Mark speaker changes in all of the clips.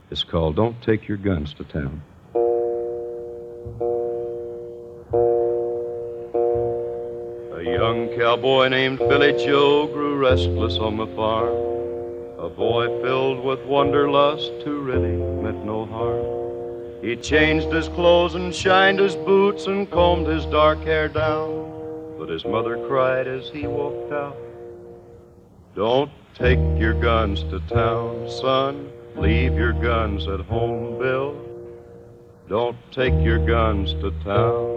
Speaker 1: It's called Don't Take Your Guns to Town. A young cowboy named Billy Joe grew restless on the farm. A boy filled with wanderlust who really meant no harm. He changed his clothes and shined his boots and combed his dark hair down. But his mother cried as he walked out, "Don't take your guns to town, son. Leave your guns at home, Bill. Don't take your guns to town."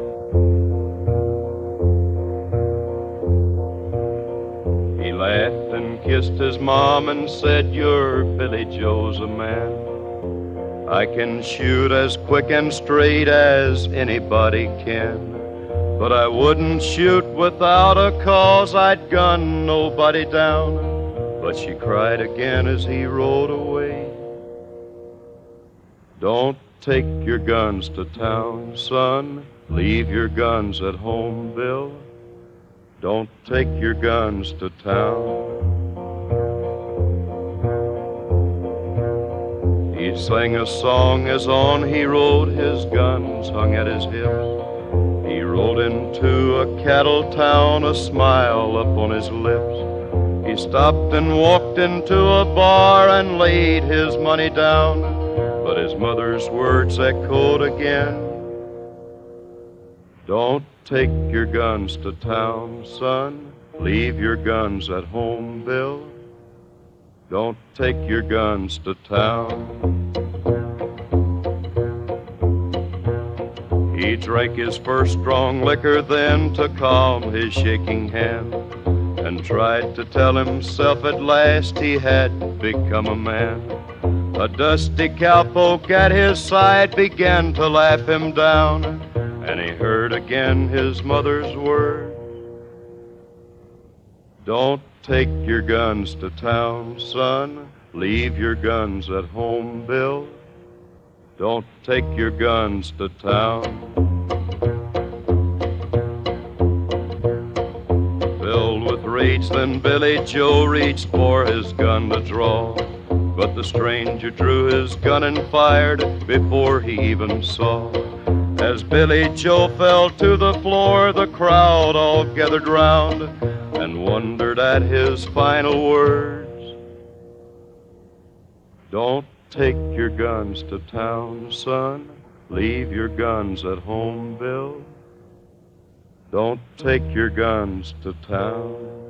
Speaker 1: He laughed and kissed his mom and said, "Your Billy Joe's a man. I can shoot as quick and straight as anybody can. But I wouldn't shoot without a cause. I'd gun nobody down." But she cried again as he rode away, "Don't take your guns to town, son. Leave your guns at home, Bill. Don't take your guns to town." He sang a song as on he rode, his guns hung at his hips. He rode into a cattle town, a smile up on his lips. He stopped and walked into a bar and laid his money down. But his mother's words echoed again, "Don't take your guns to town, son. Leave your guns at home, Bill. Don't take your guns to town." He drank his first strong liquor then to calm his shaking hand, and tried to tell himself at last he had become a man. A dusty cowpoke at his side began to laugh him down, and he heard again his mother's words, "Don't take your guns to town, son. Leave your guns at home, Bill. Don't take your guns to town." Filled with rage, then Billy Joe reached for his gun to draw. But the stranger drew his gun and fired before he even saw. As Billy Joe fell to the floor, the crowd all gathered round and wondered at his final words, "Don't take your guns to town, son. Leave your guns at home, Bill. Don't take your guns to town."